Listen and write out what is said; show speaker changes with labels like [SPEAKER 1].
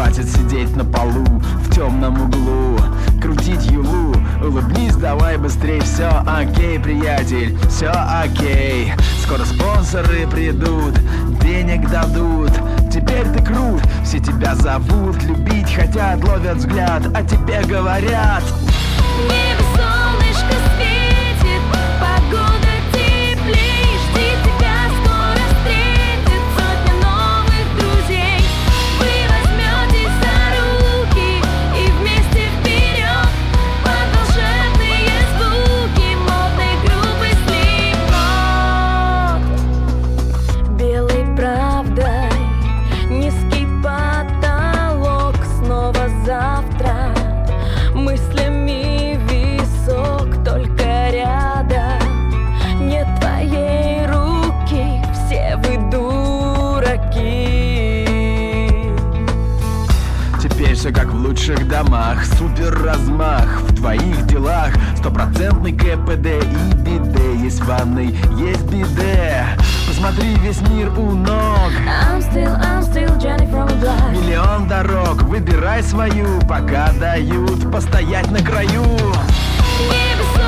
[SPEAKER 1] Хватит сидеть на полу в темном углу, крутить юлу. Улыбнись, давай быстрей, все окей, приятель, все окей. Скоро спонсоры придут, денег дадут. Теперь ты крут, все тебя зовут, любить хотят, ловят взгляд, а тебе говорят:
[SPEAKER 2] небо солнышко светит, погода теплей, жди тебя, скоро встретит сотня новых друзей. Вы возьметесь за руки и вместе вперед под волшебные звуки модной группы Slipknot. Белой правдой низкий потолок, снова завтра мыслями висок, только рядом нет твоей руки, все вы дураки.
[SPEAKER 1] Теперь все как в лучших домах, супер размах в твоих делах. Стопроцентный КПД и биде, есть в ванной, есть биде. Посмотри, весь мир у ног.
[SPEAKER 2] I'm still Jenny from the block.
[SPEAKER 1] Миллион дорог, выбирай свою, пока дают постоять на краю.
[SPEAKER 2] Небо